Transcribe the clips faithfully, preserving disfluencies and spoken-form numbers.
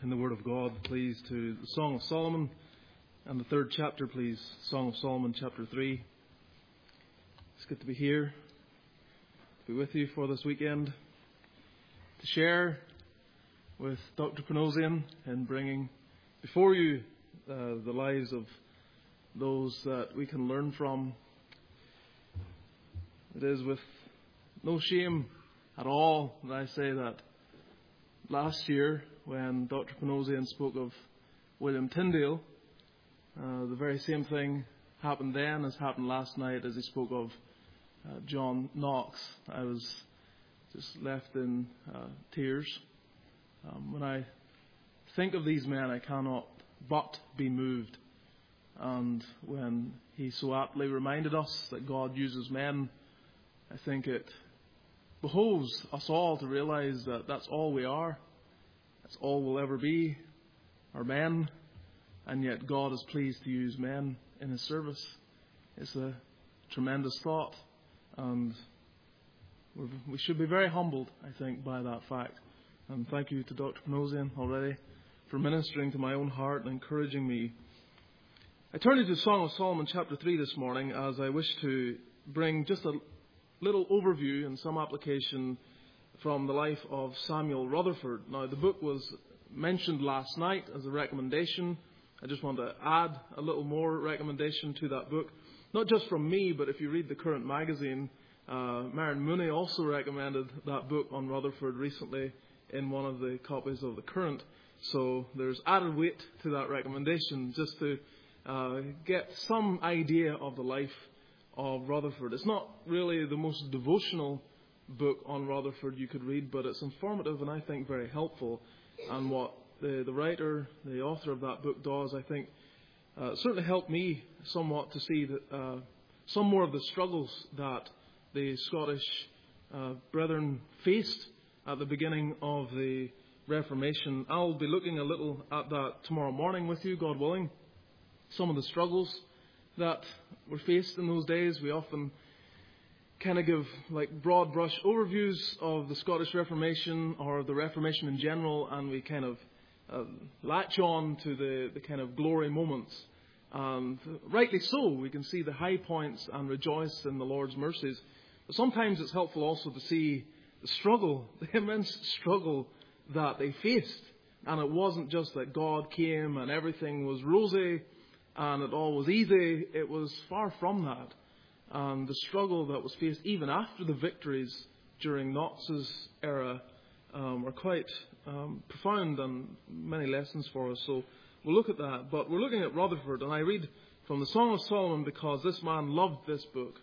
in the Word of God, please, to the Song of Solomon and the third chapter, please. Song of Solomon, chapter three. It's good to be here, to be with you for this weekend, to share with Doctor Panosian in bringing before you uh, the lives of those that we can learn from. It is with no shame at all that I say that last year, when Doctor Panosian spoke of William Tyndale, uh, the very same thing happened then as happened last night as he spoke of uh, John Knox. I was just left in uh, tears. Um, when I think of these men, I cannot but be moved. And when he so aptly reminded us that God uses men, I think it behoves us all to realize that that's all we are. That's all we'll ever be, are men. And yet God is pleased to use men in His service. It's a tremendous thought. And we're, we should be very humbled, I think, by that fact. And thank you to Doctor Panosian already for ministering to my own heart and encouraging me. I turn to the Song of Solomon chapter three this morning as I wish to bring just a little overview and some application from the life of Samuel Rutherford. Now, the book was mentioned last night as a recommendation. I just want to add a little more recommendation to that book. Not just from me, but if you read the Current magazine, uh, Marion Mooney also recommended that book on Rutherford recently in one of the copies of the Current. So there's added weight to that recommendation just to uh, get some idea of the life of Rutherford. It's not really the most devotional book on Rutherford you could read, but it's informative and I think very helpful. And what the, the writer, the author of that book does, I think, uh, certainly helped me somewhat to see that uh, some more of the struggles that the Scottish uh, brethren faced at the beginning of the Reformation. I'll be looking a little at that tomorrow morning with you, God willing. Some of the struggles that were faced in those days. We often kind of give like broad brush overviews of the Scottish Reformation or the Reformation in general, and we kind of uh, latch on to the, the kind of glory moments. And rightly so, we can see the high points and rejoice in the Lord's mercies. But sometimes it's helpful also to see the struggle, the immense struggle that they faced. And it wasn't just that God came and everything was rosy and it all was easy. It was far from that. And the struggle that was faced even after the victories during Knox's era um, were quite um, profound and many lessons for us. So we'll look at that. But we're looking at Rutherford, and I read from the Song of Solomon because this man loved this book.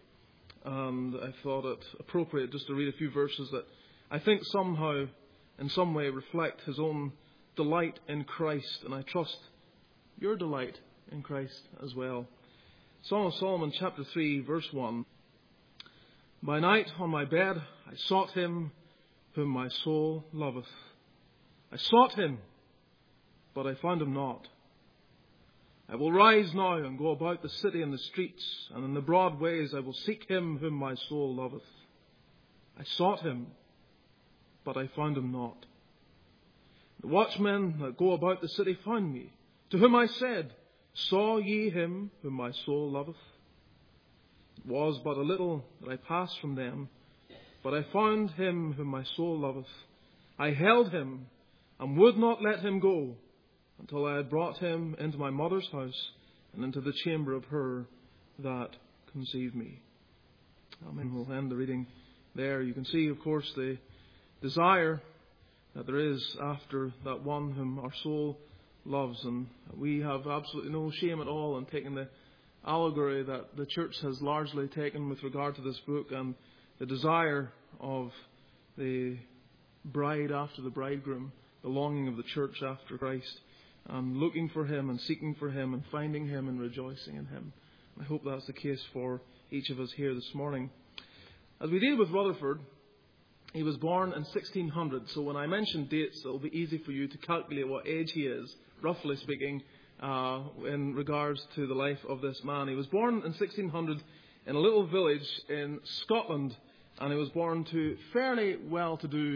And I thought it appropriate just to read a few verses that I think somehow, in some way, reflect his own delight in Christ. And I trust your delight in Christ as well. Song of Solomon, chapter three, verse one. By night on my bed I sought him whom my soul loveth. I sought him, but I found him not. I will rise now and go about the city and the streets, and in the broad ways I will seek him whom my soul loveth. I sought him, but I found him not. The watchmen that go about the city found me, to whom I said, Saw ye him whom my soul loveth? It was but a little that I passed from them, but I found him whom my soul loveth. I held him and would not let him go until I had brought him into my mother's house and into the chamber of her that conceived me. Amen. We'll end the reading there. You can see, of course, the desire that there is after that one whom our soul loves, and we have absolutely no shame at all in taking the allegory that the church has largely taken with regard to this book and the desire of the bride after the bridegroom, the longing of the church after Christ, and looking for him and seeking for him and finding him and rejoicing in him. I hope that's the case for each of us here this morning. As we deal with Rutherford, he was born in sixteen hundred, so when I mention dates, it'll be easy for you to calculate what age he is, roughly speaking, uh, in regards to the life of this man. He was born in sixteen hundred in a little village in Scotland, and he was born to fairly well-to-do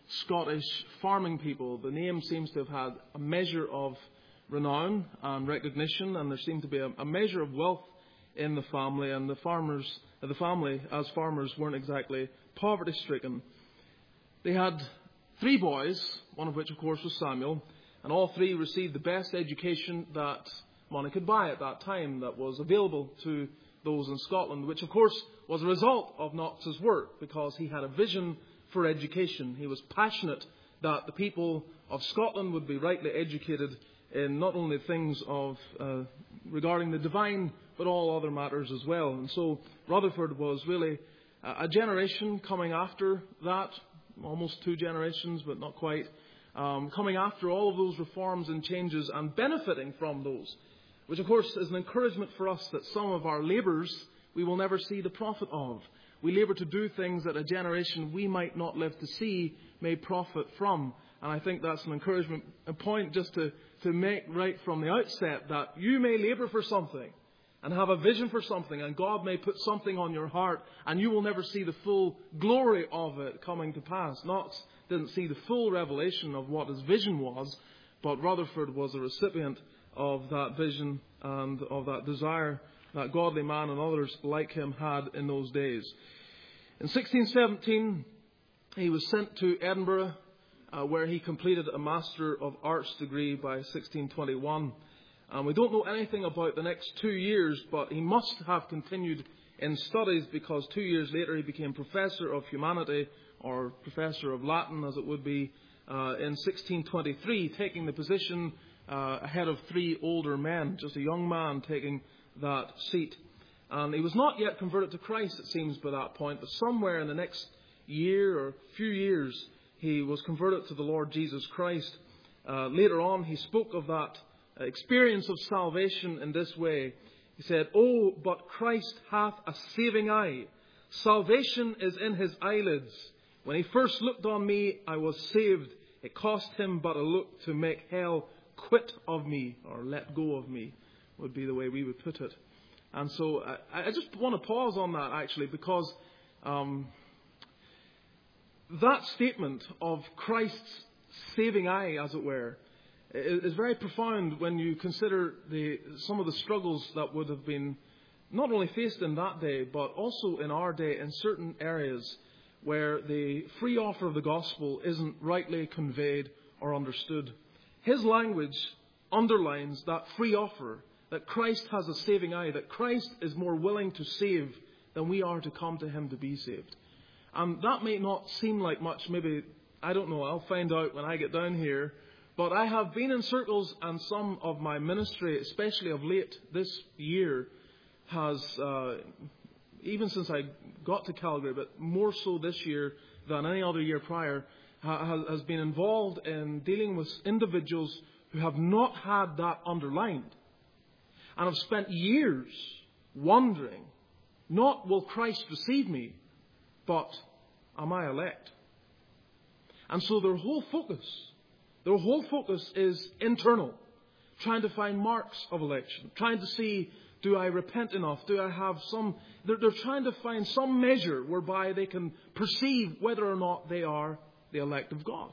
Scottish farming people. The name seems to have had a measure of renown and recognition, and there seemed to be a, a measure of wealth in the family, and the farmers, uh, the family as farmers weren't exactly poverty-stricken. They had three boys, one of which, of course, was Samuel, and all three received the best education that money could buy at that time, that was available to those in Scotland, which, of course, was a result of Knox's work, because he had a vision for education. He was passionate that the people of Scotland would be rightly educated in not only things of uh, regarding the divine, but all other matters as well. And so Rutherford was really a generation coming after that, almost two generations, but not quite, um, coming after all of those reforms and changes and benefiting from those, which of course is an encouragement for us that some of our labours we will never see the profit of. We labour to do things that a generation we might not live to see may profit from. And I think that's an encouragement, a point just to, to make right from the outset, that you may labour for something and have a vision for something, and God may put something on your heart, and you will never see the full glory of it coming to pass. Knox didn't see the full revelation of what his vision was, but Rutherford was a recipient of that vision and of that desire that godly man and others like him had in those days. In sixteen seventeen, he was sent to Edinburgh, uh, where he completed a Master of Arts degree by sixteen twenty-one. And we don't know anything about the next two years, but he must have continued in studies, because two years later he became Professor of Humanity, or Professor of Latin as it would be, uh, in sixteen twenty-three, taking the position uh, ahead of three older men, just a young man taking that seat. And he was not yet converted to Christ, it seems, by that point, but somewhere in the next year or few years he was converted to the Lord Jesus Christ. Uh, later on he spoke of that experience of salvation in this way. He said, "Oh, but Christ hath a saving eye. Salvation is in his eyelids. When he first looked on me, I was saved. It cost him but a look to make hell quit of me," or let go of me, would be the way we would put it. And so I, I just want to pause on that, actually, because um, that statement of Christ's saving eye, as it were, is very profound when you consider the some of the struggles that would have been not only faced in that day, but also in our day in certain areas where the free offer of the gospel isn't rightly conveyed or understood. His language underlines that free offer, that Christ has a saving eye, that Christ is more willing to save than we are to come to him to be saved. And that may not seem like much, maybe, I don't know, I'll find out when I get down here. But I have been in circles, and some of my ministry, especially of late this year, has, uh, even since I got to Calgary, but more so this year than any other year prior, ha- has been involved in dealing with individuals who have not had that underlined, and have spent years wondering, not will Christ receive me, but am I elect? And so their whole focus Their whole focus is internal, trying to find marks of election, trying to see, do I repent enough? Do I have some... They're, they're trying to find some measure whereby they can perceive whether or not they are the elect of God.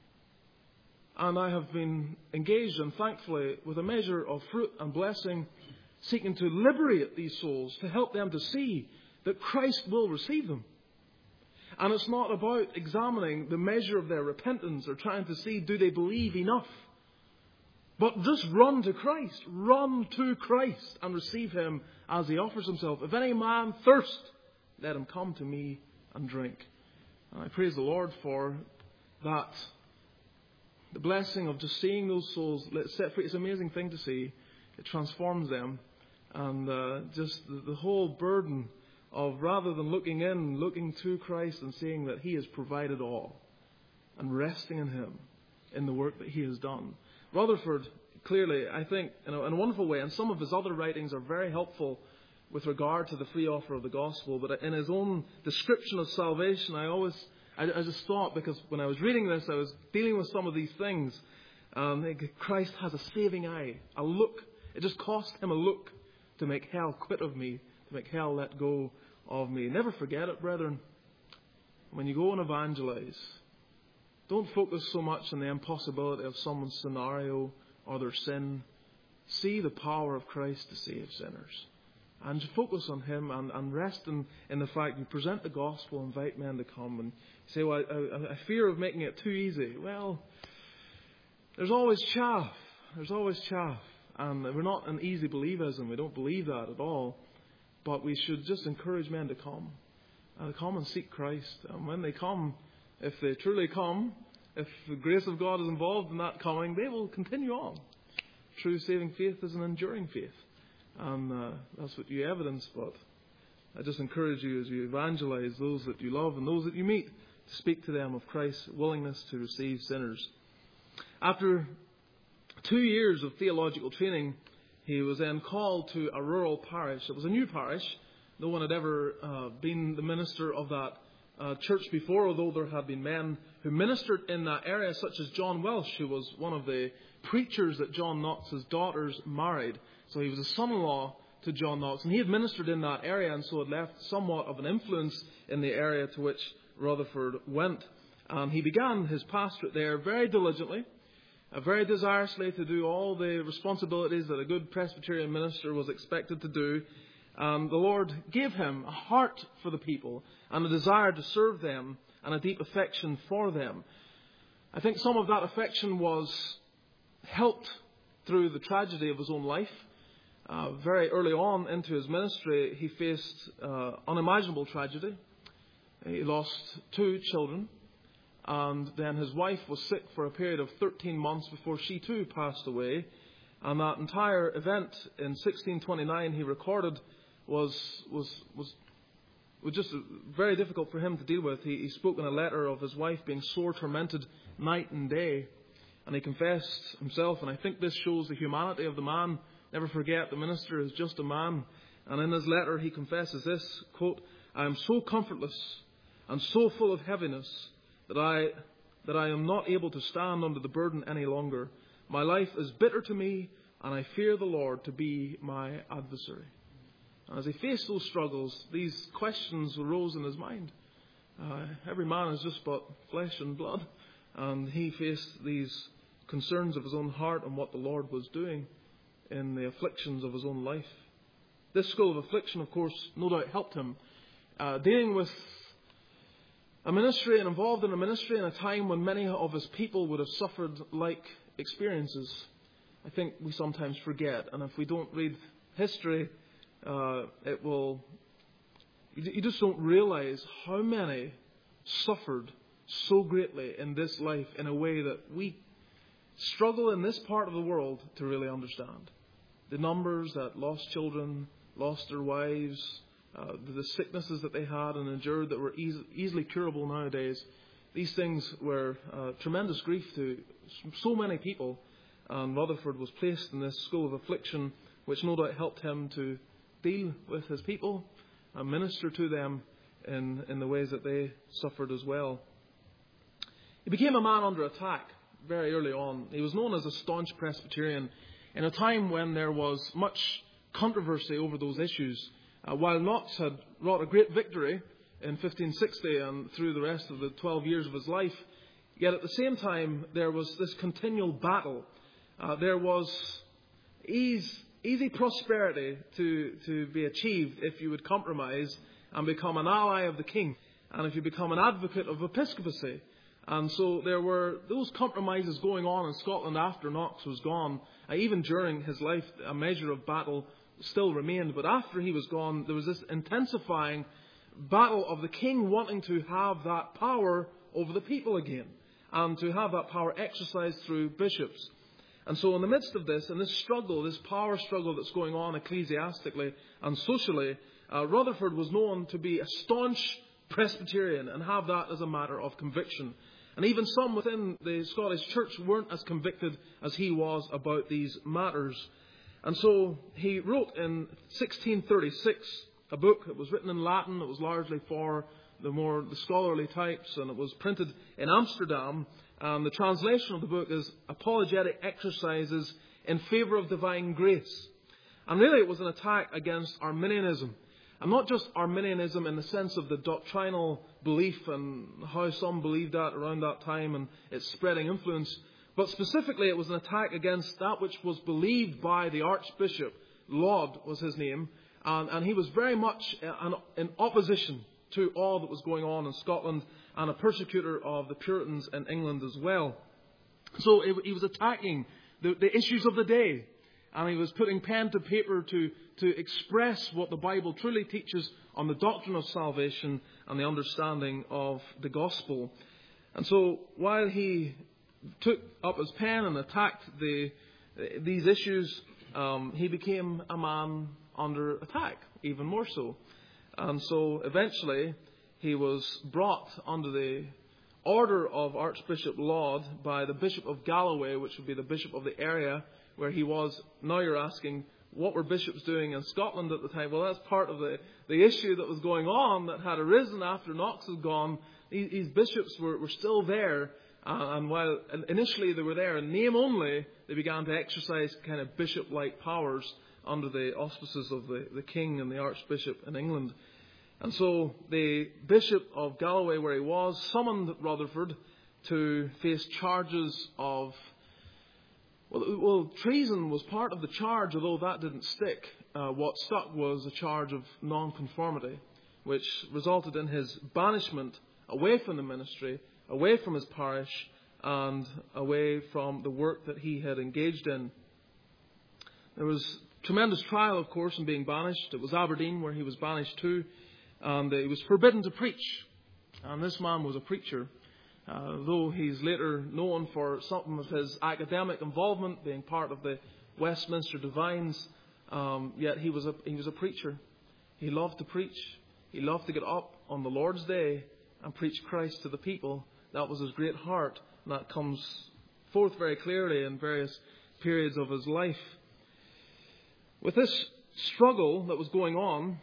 And I have been engaged, and thankfully, with a measure of fruit and blessing, seeking to liberate these souls, to help them to see that Christ will receive them. And it's not about examining the measure of their repentance or trying to see, do they believe enough? But just run to Christ. Run to Christ and receive him as he offers himself. If any man thirst, let him come to me and drink. And I praise the Lord for that. The blessing of just seeing those souls set free. It's an amazing thing to see. It transforms them. And uh, just the, the whole burden of, rather than looking in, looking to Christ and seeing that he has provided all, and resting in him in the work that he has done. Rutherford, clearly, I think, in a, in a wonderful way, and some of his other writings are very helpful with regard to the free offer of the gospel, but in his own description of salvation, I always, I, I just thought, because when I was reading this, I was dealing with some of these things. Um, Christ has a saving eye, a look. It just cost him a look to make hell quit of me, to make hell let go of me. Never forget it, brethren. When you go and evangelize, Don't focus so much on the impossibility of someone's scenario or their sin. See the power of Christ to save sinners. And focus on Him and, and rest in, in the fact you present the gospel, invite men to come, and say, well, I, I, I fear of making it too easy. Well, there's always chaff. There's always chaff. And we're not an easy believism. We don't believe that at all. But we should just encourage men to come. And to come and seek Christ. And when they come, if they truly come, if the grace of God is involved in that coming, they will continue on. True saving faith is an enduring faith. And uh, that's what you evidence. But I just encourage you as you evangelize those that you love and those that you meet to speak to them of Christ's willingness to receive sinners. After two years of theological training, he was then called to a rural parish. It was a new parish. No one had ever uh, been the minister of that uh, church before, although there had been men who ministered in that area, such as John Welsh, who was one of the preachers that John Knox's daughters married. So he was a son-in-law to John Knox, and he had ministered in that area, and so had left somewhat of an influence in the area to which Rutherford went. And he began his pastorate there very diligently, uh, very desirously to do all the responsibilities that a good Presbyterian minister was expected to do. And the Lord gave him a heart for the people and a desire to serve them and a deep affection for them. I think some of that affection was helped through the tragedy of his own life. Uh, very early on into his ministry, he faced uh, unimaginable tragedy. He lost two children, and then his wife was sick for a period of thirteen months before she too passed away. And that entire event in sixteen twenty-nine he recorded was was was was just very difficult for him to deal with. He, he spoke in a letter of his wife being sore tormented night and day, and he confessed himself. And I think this shows the humanity of the man. Never forget, the minister is just a man. And in his letter he confesses this, quote, "I am so comfortless and so full of heaviness that I that I am not able to stand under the burden any longer. My life is bitter to me, and I fear the Lord to be my adversary." And as he faced those struggles, these questions arose in his mind. Uh, every man is just but flesh and blood, and he faced these concerns of his own heart and what the Lord was doing in the afflictions of his own life. This school of affliction, of course, no doubt helped him uh, dealing with a ministry and involved in a ministry in a time when many of his people would have suffered like experiences. I think we sometimes forget, and if we don't read history, uh, it will. You just don't realize how many suffered so greatly in this life in a way that we struggle in this part of the world to really understand. The numbers that lost children, lost their wives, uh, the sicknesses that they had and endured that were easy, easily curable nowadays. These things were uh, tremendous grief to so many people. And Rutherford was placed in this school of affliction, which no doubt helped him to deal with his people and minister to them in, in the ways that they suffered as well. He became a man under attack very early on. He was known as a staunch Presbyterian in a time when there was much controversy over those issues. Uh, while Knox had wrought a great victory in fifteen sixty and through the rest of the twelve years of his life, yet at the same time there was this continual battle. Uh, there was ease, easy prosperity to, to be achieved if you would compromise and become an ally of the king, and if you become an advocate of episcopacy. And so there were those compromises going on in Scotland after Knox was gone. Uh, even during his life, a measure of battle still remained. But after he was gone, there was this intensifying battle of the king wanting to have that power over the people again, and to have that power exercised through bishops. And so in the midst of this, in this struggle, this power struggle that's going on ecclesiastically and socially, uh, Rutherford was known to be a staunch Presbyterian and have that as a matter of conviction. And even some within the Scottish Church weren't as convicted as he was about these matters. And so he wrote in sixteen thirty-six a book. It was written in Latin. It was largely for the more the scholarly types, and it was printed in Amsterdam. And the translation of the book is Apologetic Exercises in Favour of Divine Grace. And really it was an attack against Arminianism. And not just Arminianism in the sense of the doctrinal belief and how some believed that around that time and its spreading influence, but specifically it was an attack against that which was believed by the Archbishop. Laud was his name, and, and he was very much in opposition to all that was going on in Scotland, and a persecutor of the Puritans in England as well. So it, he was attacking the, the issues of the day. And he was putting pen to paper to, to express what the Bible truly teaches on the doctrine of salvation and the understanding of the gospel. And so while he took up his pen and attacked the, these issues, um, he became a man under attack, even more so. And so eventually he was brought under the order of Archbishop Laud by the Bishop of Galloway, which would be the bishop of the area where he was. Now you're asking, what were bishops doing in Scotland at the time? Well, that's part of the, the issue that was going on that had arisen after Knox had gone. These, these bishops were, were still there. Uh, and while initially they were there in name only, they began to exercise kind of bishop-like powers under the auspices of the, the king and the archbishop in England. And so the Bishop of Galloway, where he was, summoned Rutherford to face charges of Well, well, treason was part of the charge, although that didn't stick. Uh, what stuck was a charge of nonconformity, which resulted in his banishment away from the ministry, away from his parish, and away from the work that he had engaged in. There was tremendous trial, of course, in being banished. It was Aberdeen where he was banished to, and he was forbidden to preach. And this man was a preacher. Uh, though he's later known for some of his academic involvement, being part of the Westminster Divines, um, yet he was a he was a preacher. He loved to preach. He loved to get up on the Lord's Day and preach Christ to the people. That was his great heart, and that comes forth very clearly in various periods of his life. With this struggle that was going on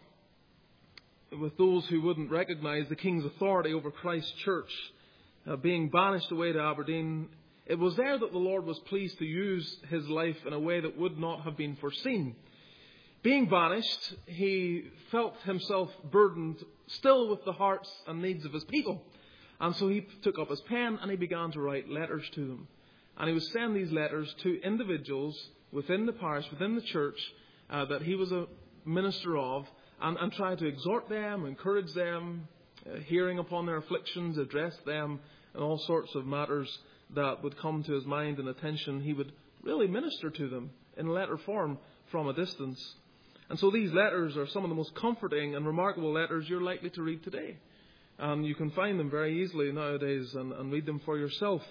with those who wouldn't recognize the King's authority over Christ's church, Uh, being banished away to Aberdeen, it was there that the Lord was pleased to use his life in a way that would not have been foreseen. Being banished, he felt himself burdened still with the hearts and needs of his people. And so he took up his pen and he began to write letters to them. And he would send these letters to individuals within the parish, within the church, uh, that he was a minister of, and, and try to exhort them, encourage them, Uh, hearing upon their afflictions, address them, and all sorts of matters that would come to his mind and attention. He would really minister to them in letter form from a distance. And so these letters are some of the most comforting and remarkable letters you're likely to read today. And you can find them very easily nowadays and, and read them for yourself.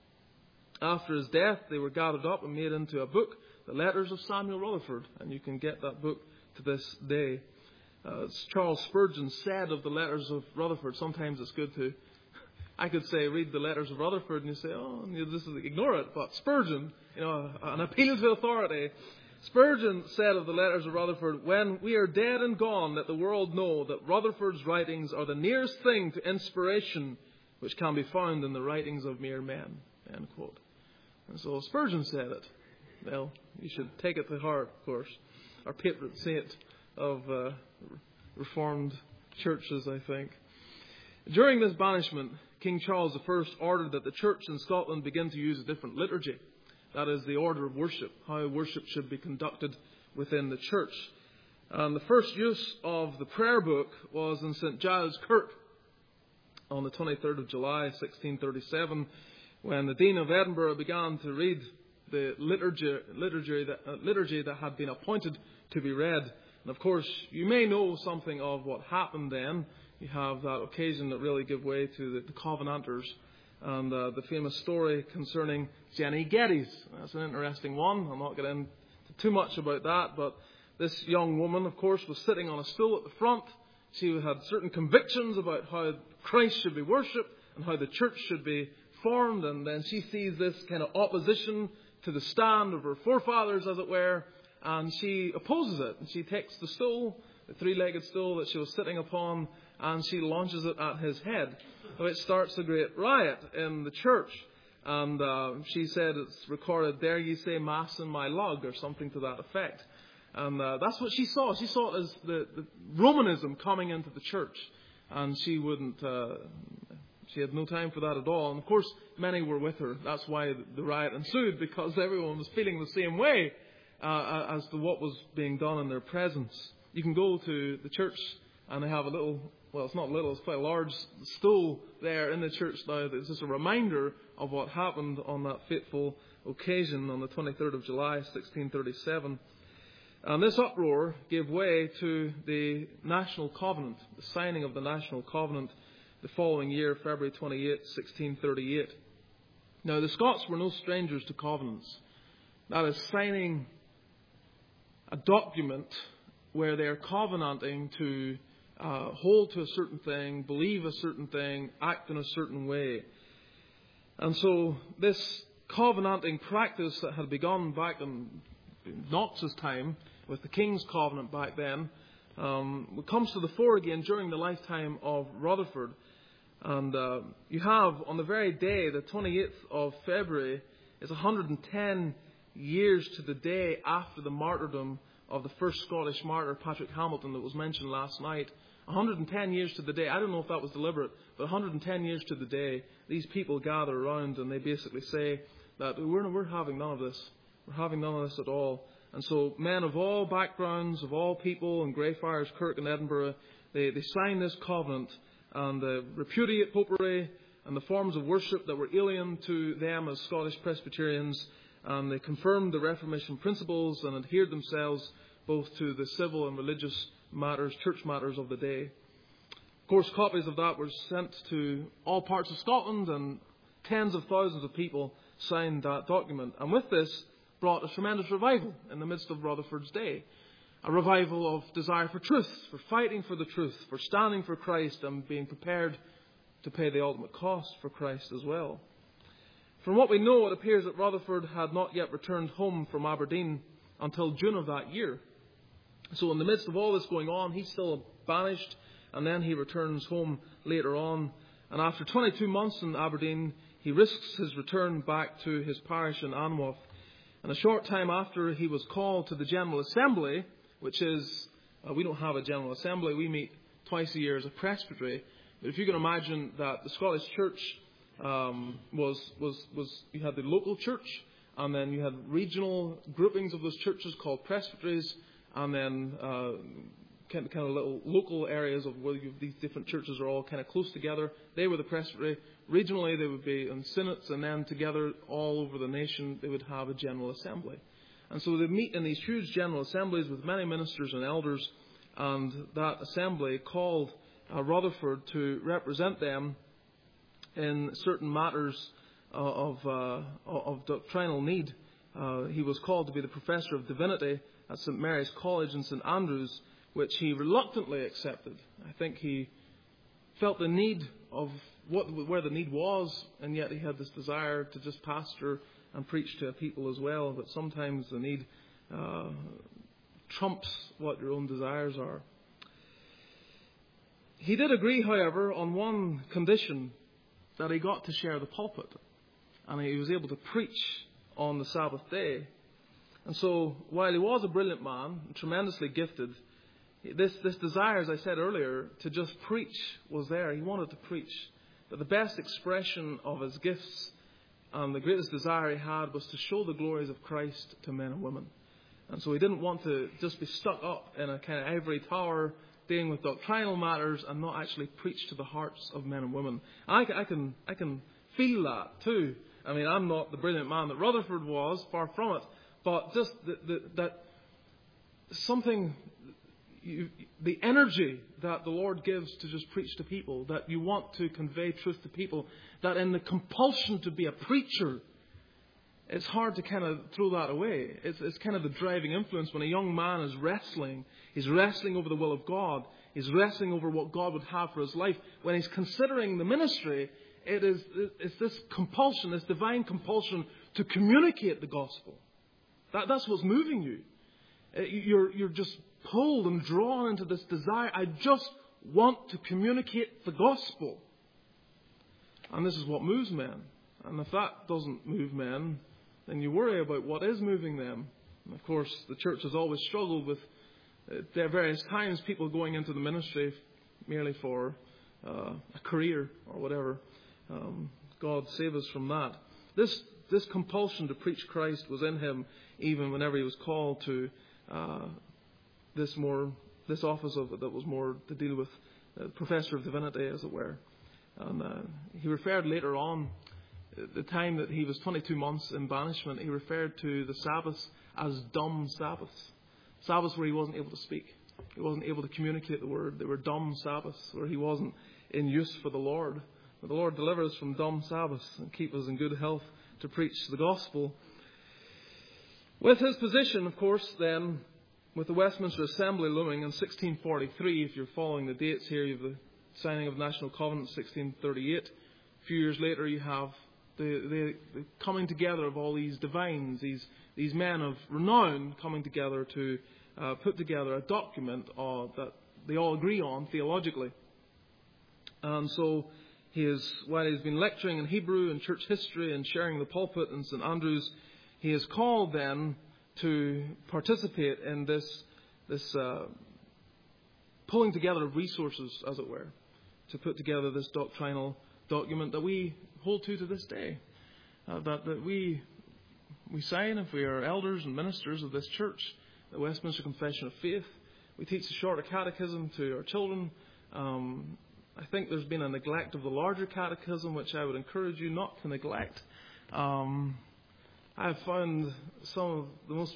After his death, they were gathered up and made into a book, The Letters of Samuel Rutherford. And you can get that book to this day. Uh, as Charles Spurgeon said of the letters of Rutherford, sometimes it's good to, I could say, read the letters of Rutherford and you say, oh, you just ignore it. But Spurgeon, you know, an appeal to authority. Spurgeon said of the letters of Rutherford, when we are dead and gone, let the world know that Rutherford's writings are the nearest thing to inspiration which can be found in the writings of mere men. End quote. And so Spurgeon said it. Well, you should take it to heart, of course. Our patron saint of uh, Reformed churches, I think. During this banishment, King Charles the First ordered that the church in Scotland begin to use a different liturgy. That is the order of worship, how worship should be conducted within the church. And the first use of the prayer book was in Saint Giles Kirk on the twenty-third of July, sixteen thirty-seven, when the Dean of Edinburgh began to read the liturgy, liturgy, that, uh, liturgy that had been appointed to be read. And of course, you may know something of what happened then. You have that occasion that really gave way to the, the Covenanters and uh, the famous story concerning Jenny Geddes. That's an interesting one. I'll not get into too much about that, but this young woman, of course, was sitting on a stool at the front. She had certain convictions about how Christ should be worshipped and how the church should be formed, and then she sees this kind of opposition to the stand of her forefathers, as it were, and she opposes it. And she takes the stool, the three-legged stool that she was sitting upon, and she launches it at his head, which starts a great riot in the church. And uh, she said, it's recorded, "Dare ye say mass in my lug," or something to that effect. And uh, that's what she saw. She saw it as the, the Romanism coming into the church. And she wouldn't, uh, she had no time for that at all. And of course, many were with her. That's why the riot ensued, because everyone was feeling the same way uh, as to what was being done in their presence. You can go to the church and they have a little, well, it's not little, it's quite a large stool there in the church now. It's just a reminder of what happened on that fateful occasion on the twenty-third of July, sixteen thirty-seven. And this uproar gave way to the National Covenant, the signing of the National Covenant the following year, February twenty-eighth, sixteen thirty-eight. Now, the Scots were no strangers to covenants. That is, signing a document where they are covenanting to uh, hold to a certain thing, believe a certain thing, act in a certain way. And so this covenanting practice that had begun back in Knox's time, with the King's Covenant back then, um, comes to the fore again during the lifetime of Rutherford. And uh, you have, on the very day, the twenty-eighth of February, is one hundred ten years to the day after the martyrdom of the first Scottish martyr, Patrick Hamilton, that was mentioned last night. one hundred ten years to the day. I don't know if that was deliberate, but one hundred ten years to the day, these people gather around and they basically say that we're, we're having none of this. We're having none of this at all. And so men of all backgrounds, of all people, in Greyfriars Kirk in Edinburgh, they, they sign this covenant and uh, repudiate popery and the forms of worship that were alien to them as Scottish Presbyterians. And they confirmed the Reformation principles and adhered themselves both to the civil and religious matters, church matters of the day. Of course, copies of that were sent to all parts of Scotland, and tens of thousands of people signed that document. And with this brought a tremendous revival in the midst of Rutherford's day. A revival of desire for truth, for fighting for the truth, for standing for Christ and being prepared to pay the ultimate cost for Christ as well. From what we know, it appears that Rutherford had not yet returned home from Aberdeen until June of that year. So in the midst of all this going on, he's still banished, and then he returns home later on. And after twenty-two months in Aberdeen, he risks his return back to his parish in Anwath. And a short time after, he was called to the General Assembly, which is, uh, we don't have a General Assembly, we meet twice a year as a presbytery. But if you can imagine that the Scottish Church um, was, was, was, you had the local church, and then you had regional groupings of those churches called presbyteries, and then uh, kind of, kind of little local areas of where you, these different churches are all kind of close together. They were the presbytery. Regionally, they would be in synods, and then together all over the nation, they would have a General Assembly. And so they meet in these huge General Assemblies with many ministers and elders, and that assembly called uh, Rutherford to represent them in certain matters uh, of, uh, of doctrinal need. Uh, he was called to be the Professor of Divinity at Saint Mary's College in Saint Andrews, which he reluctantly accepted. I think he felt the need of what, where the need was, and yet he had this desire to just pastor and preach to people as well. But sometimes the need uh, trumps what your own desires are. He did agree, however, on one condition, that he got to share the pulpit, and he was able to preach on the Sabbath day. And so, while he was a brilliant man, tremendously gifted, this, this desire, as I said earlier, to just preach was there. He wanted to preach. But the best expression of his gifts and the greatest desire he had was to show the glories of Christ to men and women. And so he didn't want to just be stuck up in a kind of ivory tower dealing with doctrinal matters and not actually preach to the hearts of men and women. I, I can I can feel that too. I mean, I'm not the brilliant man that Rutherford was, far from it. But just the, the, that something, you, the energy that the Lord gives to just preach to people, that you want to convey truth to people, that in the compulsion to be a preacher, it's hard to kind of throw that away. It's, it's kind of the driving influence when a young man is wrestling. He's wrestling over the will of God. He's wrestling over what God would have for his life. When he's considering the ministry, it is it's this compulsion, this divine compulsion to communicate the gospel. That, that's what's moving you. You're, you're just pulled and drawn into this desire. I just want to communicate the gospel. And this is what moves men. And if that doesn't move men, then you worry about what is moving them. And of course, the church has always struggled with, uh, at various times, people going into the ministry merely for uh, a career or whatever. Um, God save us from that. This this compulsion to preach Christ was in him even whenever he was called to uh, this more this office of that was more to deal with uh, professor of divinity, as it were. And uh, he referred later on, the time that he was twenty-two months in banishment, he referred to the Sabbaths as dumb Sabbaths. Sabbaths where he wasn't able to speak. He wasn't able to communicate the word. They were dumb Sabbaths where he wasn't in use for the Lord. But the Lord deliver us from dumb Sabbaths and keep us in good health to preach the gospel. With his position, of course, then, with the Westminster Assembly looming in sixteen forty-three, if you're following the dates here, you have the signing of the National Covenant in sixteen thirty-eight. A few years later, you have the, the, the coming together of all these divines, these these men of renown coming together to uh, put together a document uh, that they all agree on theologically. And so, he is, while he's been lecturing in Hebrew and church history and sharing the pulpit in Saint Andrews, he is called then to participate in this this uh, pulling together of resources, as it were, to put together this doctrinal document that we hold to to this day. Uh, that that we we sign if we are elders and ministers of this church, the Westminster Confession of Faith. We teach the Shorter Catechism to our children. Um, I think there's been a neglect of the larger catechism, which I would encourage you not to neglect. Um, I have found some of the most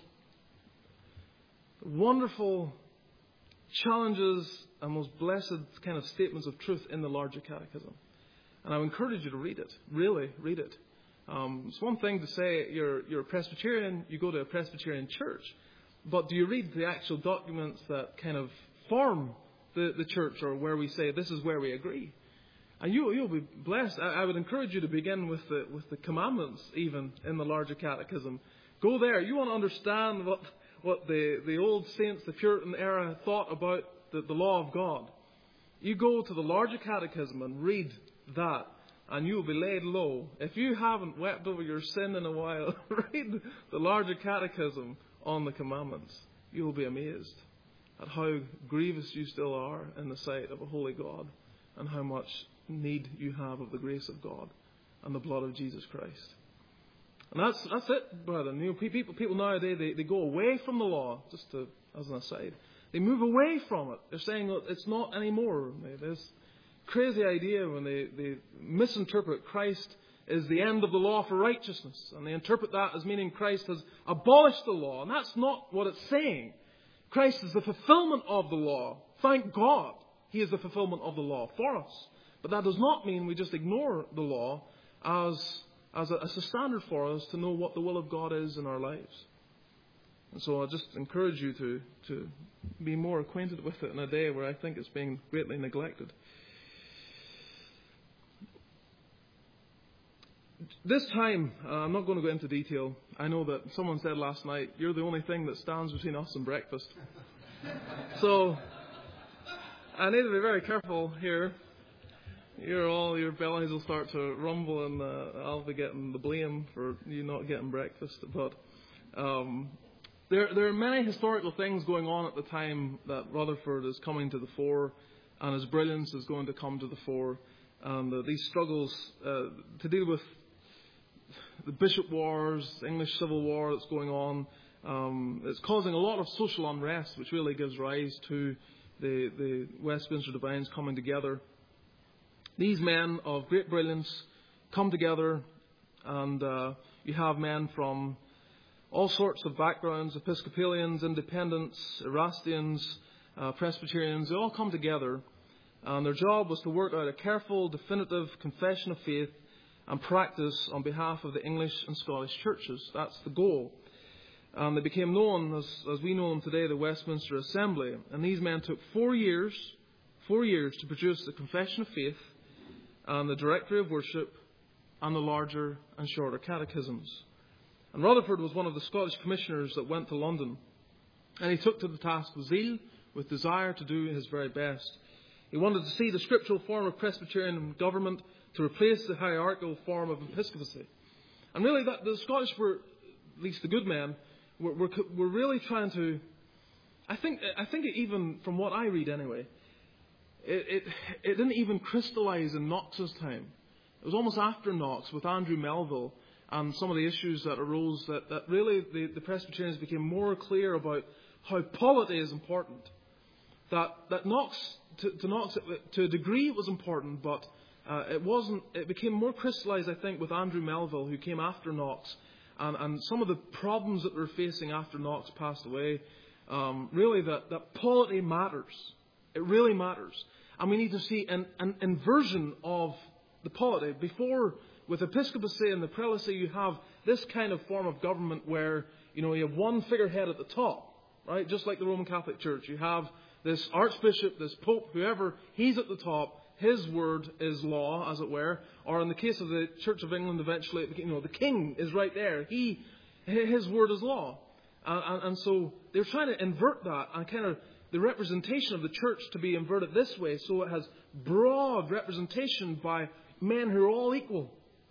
wonderful challenges and most blessed kind of statements of truth in the larger catechism. And I would encourage you to read it. Really, read it. Um, it's one thing to say you're, you're a Presbyterian, you go to a Presbyterian church. But do you read the actual documents that kind of form The, the church, or where we say this is where we agree? And you, you'll be blessed. I, I would encourage you to begin with the, with the commandments, even in the larger catechism. Go there. You want to understand what, what the, the old saints, the Puritan era, thought about the, the law of God. You go to the larger catechism and read that, and you will be laid low. If you haven't wept over your sin in a while, read the larger catechism on the commandments. You will be amazed at how grievous you still are in the sight of a holy God, and how much need you have of the grace of God and the blood of Jesus Christ. And that's that's it, brethren. You know, people people nowadays they, they go away from the law. Just to, as an aside, they move away from it. They're saying that it's not anymore. This crazy idea when they, they misinterpret Christ is the end of the law for righteousness, and they interpret that as meaning Christ has abolished the law, and that's not what it's saying. Christ is the fulfillment of the law. Thank God He is the fulfillment of the law for us. But that does not mean we just ignore the law as, as, a, as a standard for us to know what the will of God is in our lives. And so I just encourage you to, to be more acquainted with it in a day where I think it's being greatly neglected. This time, uh, I'm not going to go into detail. I know that someone said last night, you're the only thing that stands between us and breakfast. So, I need to be very careful here. You're all, your bellies will start to rumble, and uh, I'll be getting the blame for you not getting breakfast. But um, there, there are many historical things going on at the time that Rutherford is coming to the fore, and his brilliance is going to come to the fore. And uh, these struggles uh, to deal with the Bishop Wars, the English Civil War that's going on, um, it's causing a lot of social unrest, which really gives rise to the, the Westminster Divines coming together. These men of great brilliance come together, and uh, you have men from all sorts of backgrounds, Episcopalians, Independents, Erastians, uh, Presbyterians. They all come together, and their job was to work out a careful, definitive confession of faith and practice on behalf of the English and Scottish churches. That's the goal. And they became known, as, as we know them today, the Westminster Assembly. And these men took four years, four years to produce the Confession of Faith and the Directory of Worship and the larger and shorter catechisms. And Rutherford was one of the Scottish commissioners that went to London. And he took to the task with zeal, with desire to do his very best. He wanted to see the scriptural form of Presbyterian government to replace the hierarchical form of episcopacy. And really, that the Scottish were, at least the good men, we're, we're, we're really trying to, I think, I think it even, from what I read anyway, it, it, it didn't even crystallize in Knox's time. It was almost after Knox with Andrew Melville and some of the issues that arose that, that really the, the Presbyterians became more clear about how polity is important. That, that Knox, to, to Knox, to a degree it was important, but uh, it wasn't, it became more crystallized, I think, with Andrew Melville, who came after Knox, and, and some of the problems that we were facing after Knox passed away, um, really that, that polity matters. It really matters. And we need to see an, an inversion of the polity. Before, with episcopacy and the prelacy, you have this kind of form of government where, you know, you have one figurehead at the top, right? Just like the Roman Catholic Church. You have this archbishop, this pope, whoever, he's at the top. His word is law, as it were. Or in the case of the Church of England, eventually, you know, the king is right there. He, his word is law. Uh, and, and so they're trying to invert that and kind of the representation of the church to be inverted this way, so it has broad representation by men who are all equal.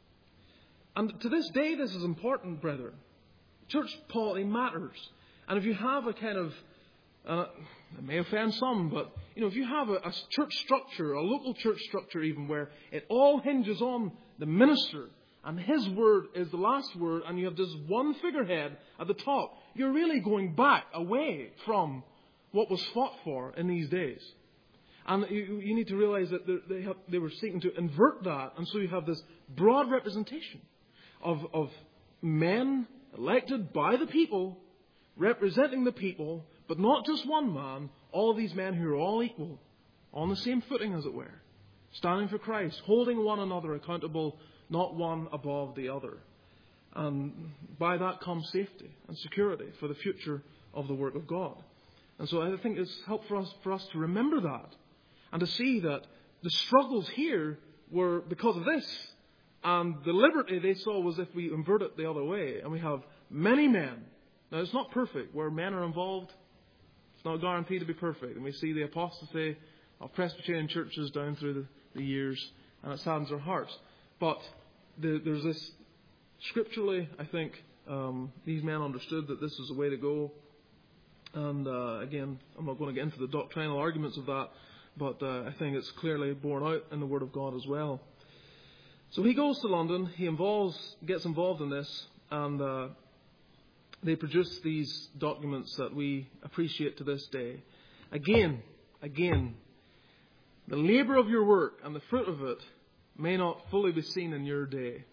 And to this day, this is important, brethren. Church polity matters. And if you have a kind of, uh, it may offend some, but you know, if you have a, a church structure, a local church structure even, where it all hinges on the minister and his word is the last word, and you have this one figurehead at the top, you're really going back away from what was fought for in these days. And you, you need to realize that they, have, they were seeking to invert that. And so you have this broad representation of, of men elected by the people, representing the people, but not just one man, all these men who are all equal, on the same footing, as it were, standing for Christ, holding one another accountable, not one above the other. And by that comes safety and security for the future of the work of God. And so I think it's helpful for us, for us to remember that and to see that the struggles here were because of this. And the liberty they saw was if we invert it the other way. And we have many men. Now, it's not perfect. Where men are involved, it's not guaranteed to be perfect. And we see the apostasy of Presbyterian churches down through the, the years, and it saddens our hearts. But the, there's this, scripturally, I think, um, these men understood that this was the way to go. And uh, again, I'm not going to get into the doctrinal arguments of that, but uh, I think it's clearly borne out in the Word of God as well. So he goes to London, he involves, gets involved in this, and uh, they produce these documents that we appreciate to this day. Again, again, the labour of your work and the fruit of it may not fully be seen in your day.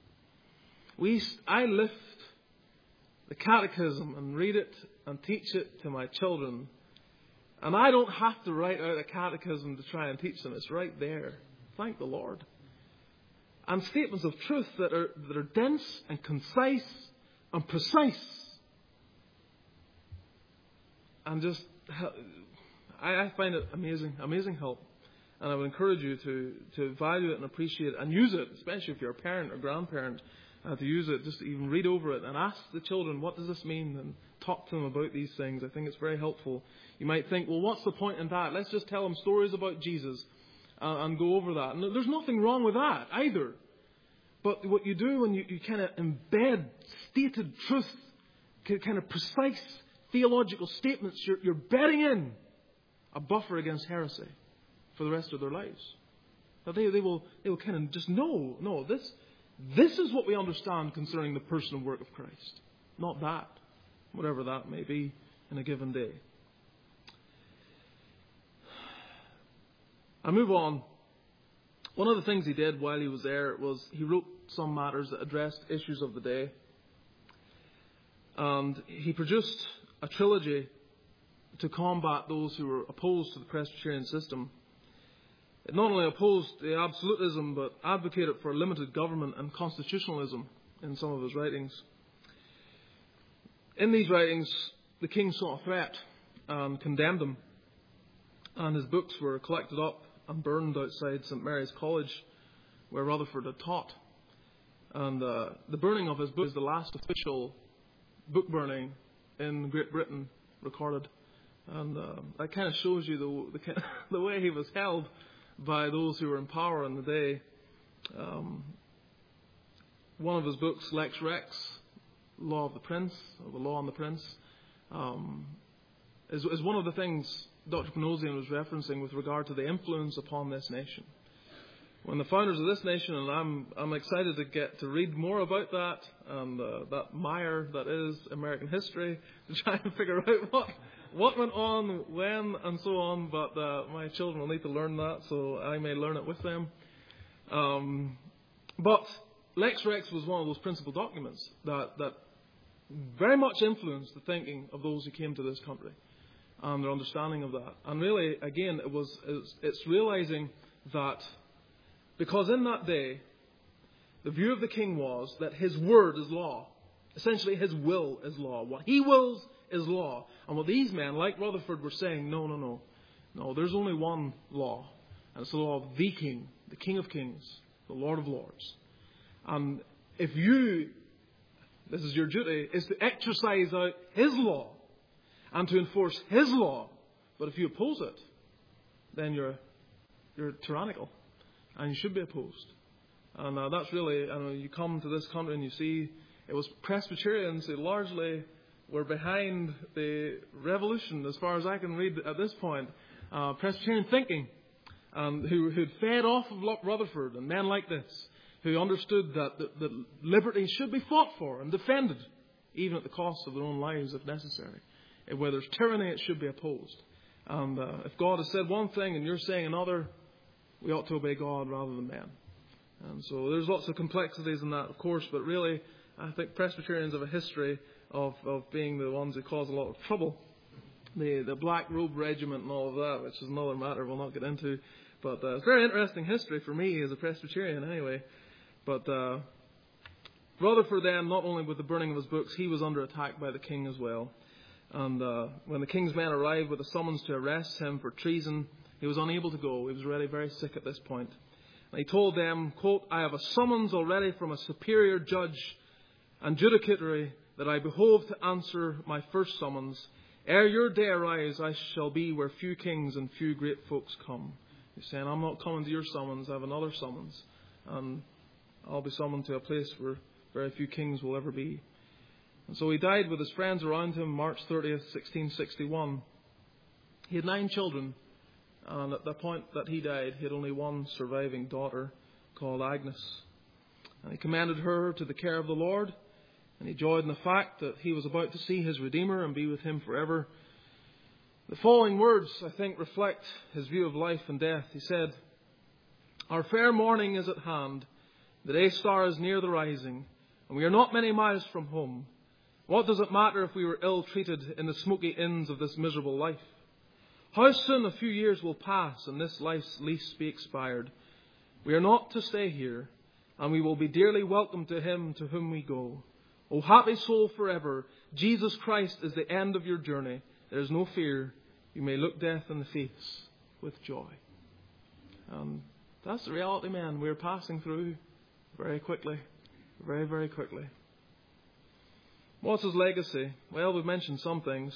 We, I lift the catechism and read it and teach it to my children. And I don't have to write out a catechism to try and teach them. It's right there. Thank the Lord. And statements of truth that are that are dense and concise and precise. And just, I, I find it amazing, amazing help. And I would encourage you to, to value it and appreciate it and use it, especially if you're a parent or grandparent. Uh, to use it, just to even read over it and ask the children, what does this mean? And talk to them about these things. I think it's very helpful. You might think, well, what's the point in that? Let's just tell them stories about Jesus uh, and go over that. And there's nothing wrong with that either. But what you do when you, you kind of embed stated truth, kind of precise theological statements, you're, you're bedding in a buffer against heresy for the rest of their lives. That they, they will they will kind of just know, no, this... This is what we understand concerning the person and work of Christ. Not that. Whatever that may be in a given day. I move on. One of the things he did while he was there was he wrote some matters that addressed issues of the day. And he produced a trilogy to combat those who were opposed to the Presbyterian system. It not only opposed the absolutism, but advocated for limited government and constitutionalism in some of his writings. In these writings, the king saw a threat and condemned him. And his books were collected up and burned outside Saint Mary's College, where Rutherford had taught. And uh, the burning of his book is the last official book burning in Great Britain recorded. And uh, that kind of shows you the, the, the way he was held by those who were in power in the day. Um, one of his books, Lex Rex, law of the prince, or the law on the prince, um, is, is one of the things Doctor Panosian was referencing with regard to the influence upon this nation. When the founders of this nation, and I'm I'm excited to get to read more about that and uh, that mire that is American history, to try and figure out what what went on, when, and so on. But uh, my children will need to learn that, so I may learn it with them. Um, but Lex Rex was one of those principal documents that that very much influenced the thinking of those who came to this country and their understanding of that. And really, again, it was it's, it's realizing that. Because in that day, the view of the king was that his word is law. Essentially, his will is law. What he wills is law. And what these men, like Rutherford, were saying, no, no, no. No, there's only one law. And it's the law of the king, the King of Kings, the Lord of Lords. And if you, this is your duty, is to exercise out his law and to enforce his law. But if you oppose it, then you're you're tyrannical. And you should be opposed. And uh, that's really, I know, you come to this country and you see it was Presbyterians who largely were behind the revolution, as far as I can read at this point. Uh, Presbyterian thinking, um, who who'd fed off of Rutherford and men like this, who understood that, that, that liberty should be fought for and defended, even at the cost of their own lives if necessary. And where there's tyranny, it should be opposed. And uh, if God has said one thing and you're saying another, we ought to obey God rather than men. And so there's lots of complexities in that, of course, but really, I think Presbyterians have a history of, of being the ones who cause a lot of trouble. The the Black Robe Regiment and all of that, which is another matter we'll not get into. But uh, it's a very interesting history for me as a Presbyterian anyway. But uh, Rutherford then, not only with the burning of his books, he was under attack by the king as well. And uh, when the king's men arrived with a summons to arrest him for treason, he was unable to go. He was already very sick at this point. And he told them, quote, I have a summons already from a superior judge and judicatory that I behoved to answer my first summons. Ere your day arrives, I shall be where few kings and few great folks come. He's saying, I'm not coming to your summons, I have another summons. And I'll be summoned to a place where very few kings will ever be. And so he died with his friends around him, March thirtieth, sixteen sixty-one. He had nine children. And at the point that he died, he had only one surviving daughter called Agnes. And he commended her to the care of the Lord. And he joyed in the fact that he was about to see his Redeemer and be with him forever. The following words, I think, reflect his view of life and death. He said, Our fair morning is at hand. The day star is near the rising. And we are not many miles from home. What does it matter if we were ill-treated in the smoky inns of this miserable life? How soon a few years will pass and this life's lease be expired. We are not to stay here, and we will be dearly welcome to him to whom we go. O happy soul forever, Jesus Christ is the end of your journey. There is no fear. You may look death in the face with joy. Um, that's the reality, man. We're passing through very quickly, very, very quickly. What's his legacy? Well, we've mentioned some things.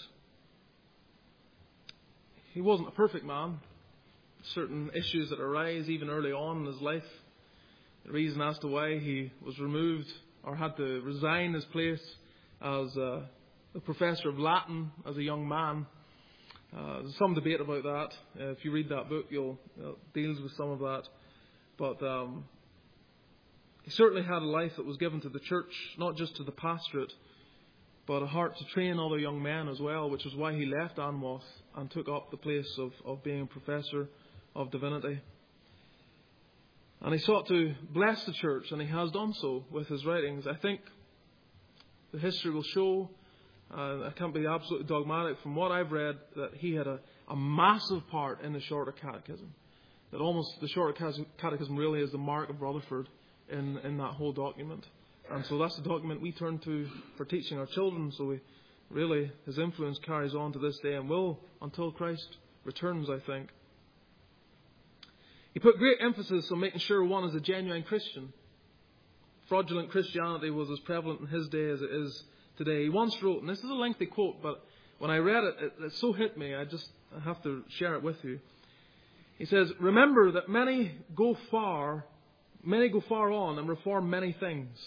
He wasn't a perfect man. Certain issues that arise even early on in his life. The reason as to why he was removed or had to resign his place as a, a professor of Latin as a young man. Uh, there's some debate about that. Uh, if you read that book, you'll uh, deals with some of that. But um, he certainly had a life that was given to the church, not just to the pastorate, but a heart to train other young men as well, which is why he left Anwath and took up the place of, of being a professor of divinity. And he sought to bless the church, and he has done so with his writings. I think the history will show, uh, I can't be absolutely dogmatic, from what I've read, that he had a, a massive part in the Shorter Catechism. That almost the Shorter Catechism really is the mark of Rutherford in, in that whole document. And so that's the document we turn to for teaching our children. So we really, his influence carries on to this day and will until Christ returns, I think. He put great emphasis on making sure one is a genuine Christian. Fraudulent Christianity was as prevalent in his day as it is today. He once wrote, and this is a lengthy quote, but when I read it, it, it so hit me, I just I have to share it with you. He says, remember that many go far, many go far on and reform many things.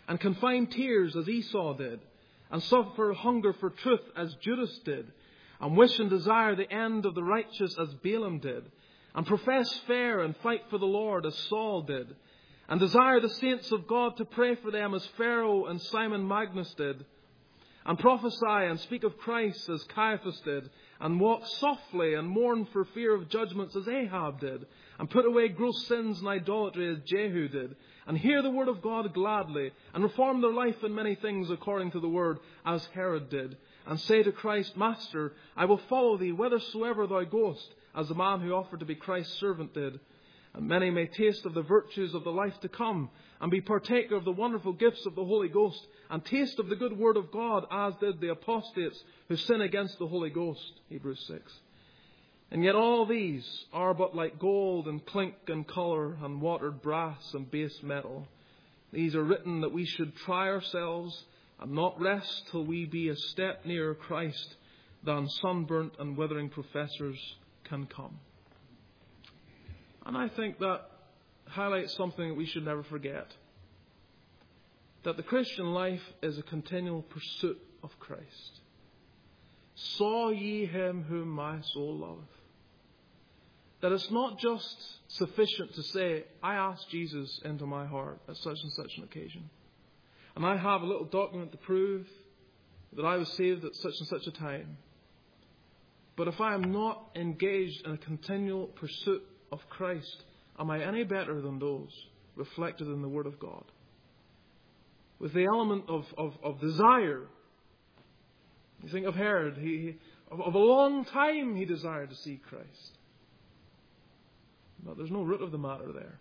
and confine tears as Esau did, and suffer hunger for truth as Judas did, and wish and desire the end of the righteous as Balaam did, and profess fair and fight for the Lord as Saul did, and desire the saints of God to pray for them as Pharaoh and Simon Magus did, and prophesy and speak of Christ as Caiaphas did, and walk softly and mourn for fear of judgments as Ahab did, and put away gross sins and idolatry as Jehu did, and hear the word of God gladly, and reform their life in many things according to the word as Herod did, and say to Christ, Master, I will follow thee whithersoever thou goest, as the man who offered to be Christ's servant did. And many may taste of the virtues of the life to come, and be partaker of the wonderful gifts of the Holy Ghost, and taste of the good word of God, as did the apostates who sin against the Holy Ghost. Hebrews six. And yet all these are but like gold and clink and colour and watered brass and base metal. These are written that we should try ourselves and not rest till we be a step nearer Christ than sunburnt and withering professors can come. And I think that highlights something that we should never forget. That the Christian life is a continual pursuit of Christ. Saw ye him whom my soul loveth. That it's not just sufficient to say, I asked Jesus into my heart at such and such an occasion. And I have a little document to prove that I was saved at such and such a time. But if I am not engaged in a continual pursuit of Christ, am I any better than those reflected in the Word of God? With the element of, of, of desire. You think of Herod. He, he, of, of a long time he desired to see Christ. But there's no root of the matter there.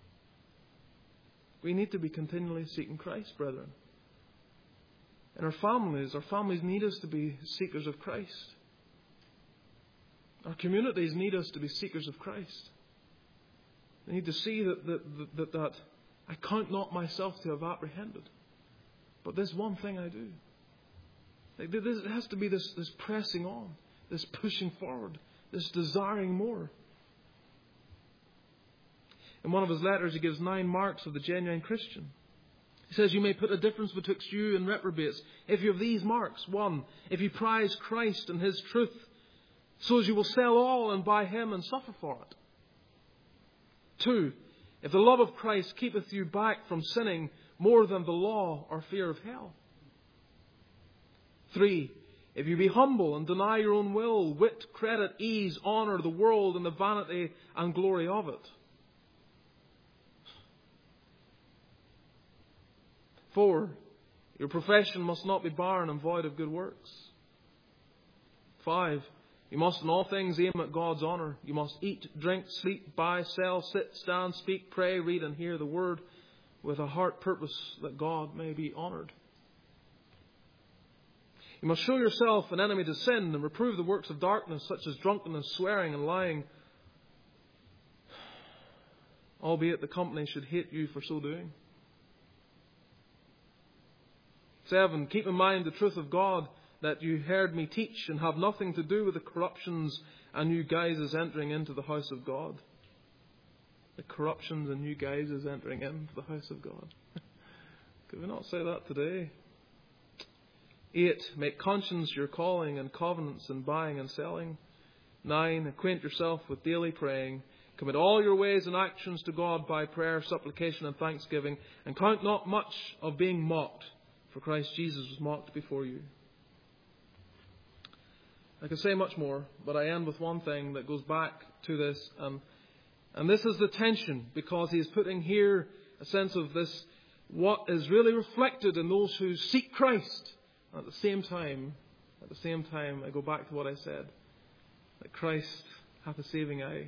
We need to be continually seeking Christ, brethren. In our families, our families need us to be seekers of Christ. Our communities need us to be seekers of Christ. They need to see that, that, that, that I count not myself to have apprehended, but this one thing I do. Like, there has to be this, this pressing on, this pushing forward, this desiring more. In one of his letters, he gives nine marks of the genuine Christian. He says, you may put a difference betwixt you and reprobates if you have these marks. One, if you prize Christ and His truth, so as you will sell all and buy Him and suffer for it. Two, if the love of Christ keepeth you back from sinning more than the law or fear of hell. Three, if you be humble and deny your own will, wit, credit, ease, honour, the world and the vanity and glory of it. Four, your profession must not be barren and void of good works. Five, you must in all things aim at God's honour. You must eat, drink, sleep, buy, sell, sit, stand, speak, pray, read and hear the word with a heart purpose that God may be honoured. You must show yourself an enemy to sin and reprove the works of darkness, such as drunkenness, swearing and lying, albeit the company should hate you for so doing. Seven, keep in mind the truth of God that you heard me teach, and have nothing to do with the corruptions and new guises entering into the house of God. The corruptions and new guises entering into the house of God. Could we not say that today? Eight, make conscience your calling and covenants in buying and selling. Nine, acquaint yourself with daily praying. Commit all your ways and actions to God by prayer, supplication and thanksgiving, and count not much of being mocked, for Christ Jesus was mocked before you. I could say much more, but I end with one thing that goes back to this. Um, and this is the tension, because he is putting here a sense of this, what is really reflected in those who seek Christ. And at the same time, at the same time, I go back to what I said, that Christ hath a saving eye.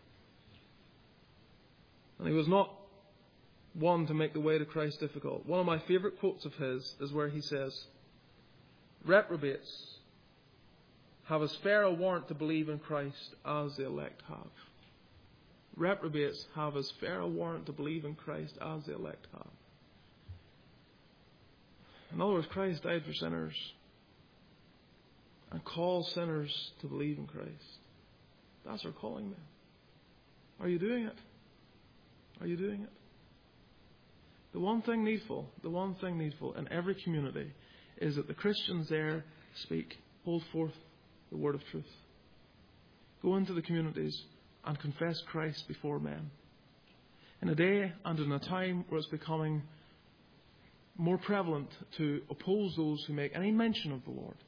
And he was not one to make the way to Christ difficult. One of my favourite quotes of his is where he says, reprobates have as fair a warrant to believe in Christ as the elect have. Reprobates have as fair a warrant to believe in Christ as the elect have. In other words, Christ died for sinners and calls sinners to believe in Christ. That's our calling, man. Are you doing it? Are you doing it? The one thing needful, the one thing needful in every community is that the Christians there speak, hold forth the word of truth. Go into the communities and confess Christ before men. In a day and in a time where it's becoming more prevalent to oppose those who make any mention of the Lord,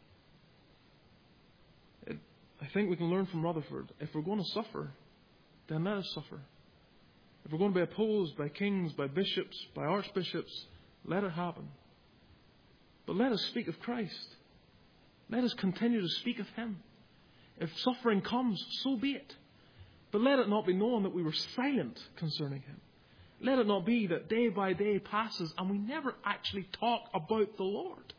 it, I think we can learn from Rutherford. If we're going to suffer, then let us suffer. If we're going to be opposed by kings, by bishops, by archbishops, let it happen. But let us speak of Christ. Let us continue to speak of Him. If suffering comes, so be it. But let it not be known that we were silent concerning Him. Let it not be that day by day passes and we never actually talk about the Lord.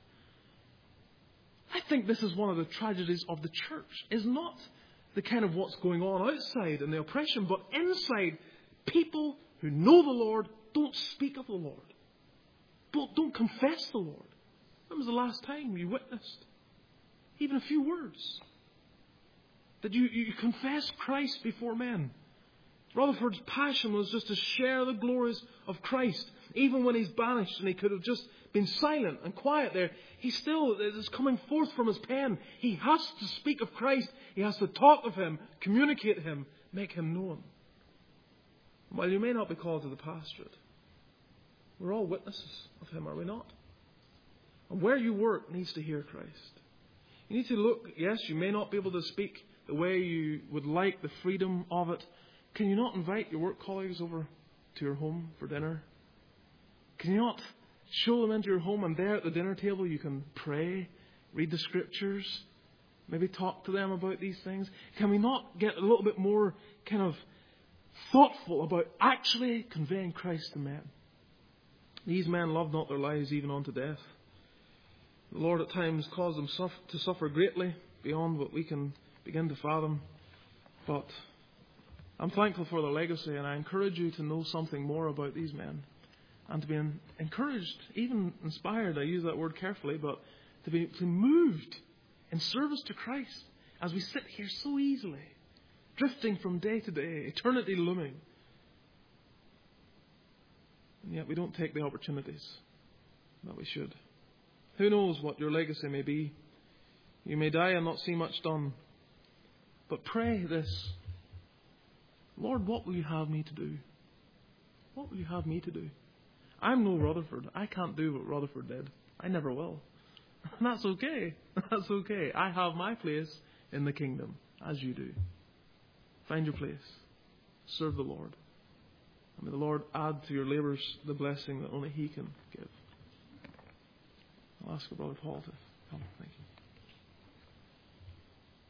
I think this is one of the tragedies of the church, is not the kind of what's going on outside and the oppression, but inside, people who know the Lord don't speak of the Lord. Don't, don't confess the Lord. When was the last time you witnessed even a few words? That you, you confess Christ before men. Rutherford's passion was just to share the glories of Christ. Even when he's banished and he could have just been silent and quiet there, he still is coming forth from his pen. He has to speak of Christ. He has to talk of Him, communicate Him, make Him known. While you may not be called to the pastorate, we're all witnesses of Him, are we not? And where you work needs to hear Christ. You need to look, yes, you may not be able to speak the way you would like, the freedom of it. Can you not invite your work colleagues over to your home for dinner? Can you not show them into your home, and there at the dinner table you can pray, read the Scriptures, maybe talk to them about these things? Can we not get a little bit more kind of thoughtful about actually conveying Christ to men? These men loved not their lives even unto death. The Lord at times caused them to suffer greatly beyond what we can begin to fathom. But I'm thankful for their legacy, and I encourage you to know something more about these men and to be encouraged, even inspired, I use that word carefully, but to be to moved in service to Christ as we sit here so easily, drifting from day to day, eternity looming. And yet we don't take the opportunities that we should. Who knows what your legacy may be? You may die and not see much done. But pray this: Lord, what will you have me to do? What will you have me to do? I'm no Rutherford. I can't do what Rutherford did. I never will. And that's okay. That's okay. I have my place in the kingdom, as you do. Find your place. Serve the Lord. And may the Lord add to your labours the blessing that only He can give. I'll ask Brother Paul to come. Thank you.